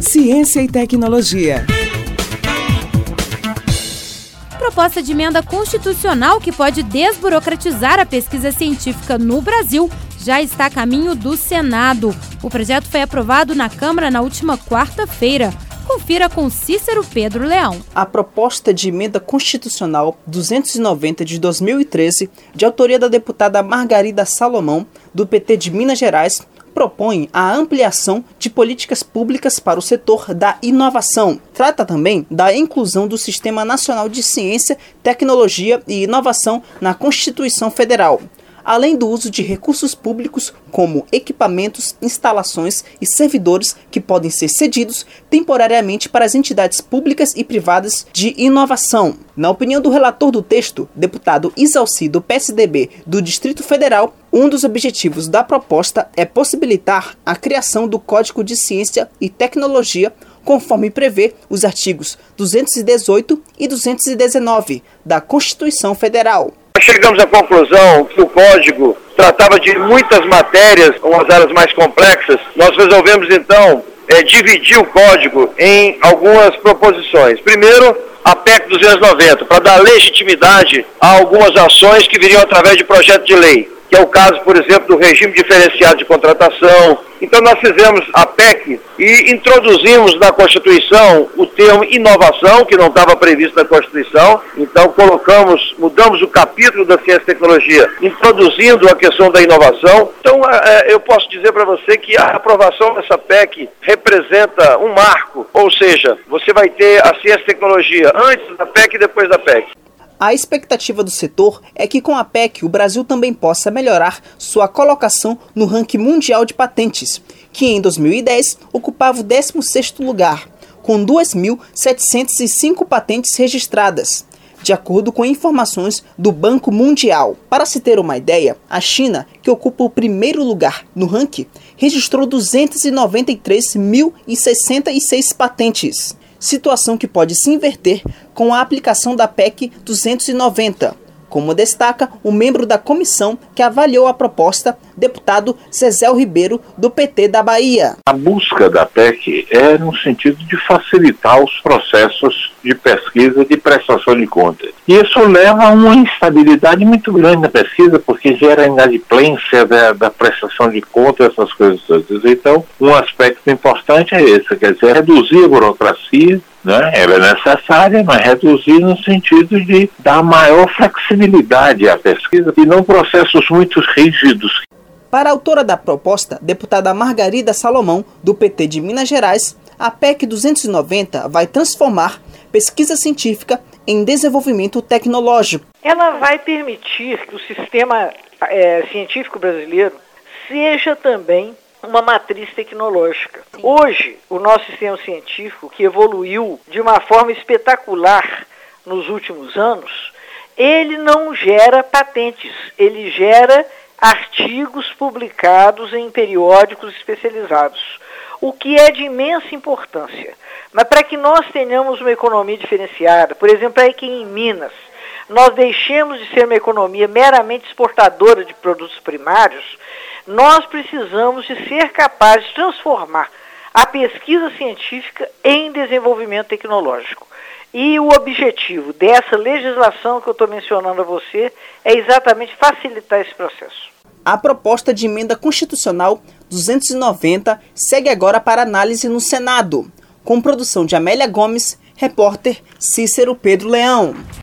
Ciência e tecnologia. Proposta de emenda constitucional que pode desburocratizar a pesquisa científica no Brasil já está a caminho do Senado. O projeto foi aprovado na Câmara na última quarta-feira. Confira com Cícero Pedro Leão. A proposta de emenda constitucional 290 de 2013, de autoria da deputada Margarida Salomão, do PT de Minas Gerais, propõe a ampliação de políticas públicas para o setor da inovação. Trata também da inclusão do Sistema Nacional de Ciência, Tecnologia e Inovação na Constituição Federal, além do uso de recursos públicos como equipamentos, instalações e servidores que podem ser cedidos temporariamente para as entidades públicas e privadas de inovação. Na opinião do relator do texto, deputado Isalci, do PSDB do Distrito Federal, um dos objetivos da proposta é possibilitar a criação do Código de Ciência e Tecnologia, conforme prevê os artigos 218 e 219 da Constituição Federal. Chegamos à conclusão que o código tratava de muitas matérias, umas áreas mais complexas. Nós resolvemos então dividir o código em algumas proposições. Primeiro, a PEC 290, para dar legitimidade a algumas ações que viriam através de projeto de lei, que é o caso, por exemplo, do regime diferenciado de contratação. Então nós fizemos a PEC e introduzimos na Constituição o termo inovação, que não estava previsto na Constituição. Então mudamos o capítulo da ciência e tecnologia, introduzindo a questão da inovação. Então eu posso dizer para você que a aprovação dessa PEC representa um marco, ou seja, você vai ter a ciência e tecnologia antes da PEC e depois da PEC. A expectativa do setor é que com a PEC o Brasil também possa melhorar sua colocação no ranking mundial de patentes, que em 2010 ocupava o 16º lugar, com 2.705 patentes registradas, de acordo com informações do Banco Mundial. Para se ter uma ideia, a China, que ocupa o primeiro lugar no ranking, registrou 293.066 patentes. Situação que pode se inverter com a aplicação da PEC 290, como destaca o membro da comissão que avaliou a proposta, deputado Zezéu Ribeiro, do PT da Bahia. A busca da PEC é no sentido de facilitar os processos de pesquisa e de prestação de contas. E isso leva a uma instabilidade muito grande na pesquisa, porque gera inadimplência da prestação de contas, essas coisas todas. Então, um aspecto importante é esse, quer dizer, reduzir a burocracia, né? Ela é necessária, mas reduzir no sentido de dar maior flexibilidade à pesquisa e não processos muito rígidos. Para a autora da proposta, deputada Margarida Salomão, do PT de Minas Gerais, a PEC 290 vai transformar pesquisa científica em desenvolvimento tecnológico. Ela vai permitir que o sistema científico brasileiro seja também uma matriz tecnológica. Sim. Hoje, o nosso sistema científico, que evoluiu de uma forma espetacular nos últimos anos, ele não gera patentes, ele gera artigos publicados em periódicos especializados, o que é de imensa importância. Mas para que nós tenhamos uma economia diferenciada, por exemplo, aí que em Minas, nós deixemos de ser uma economia meramente exportadora de produtos primários, nós precisamos de ser capazes de transformar a pesquisa científica em desenvolvimento tecnológico. E o objetivo dessa legislação que eu estou mencionando a você é exatamente facilitar esse processo. A proposta de emenda constitucional 290 segue agora para análise no Senado, com produção de Amélia Gomes, repórter Cícero Pedro Leão.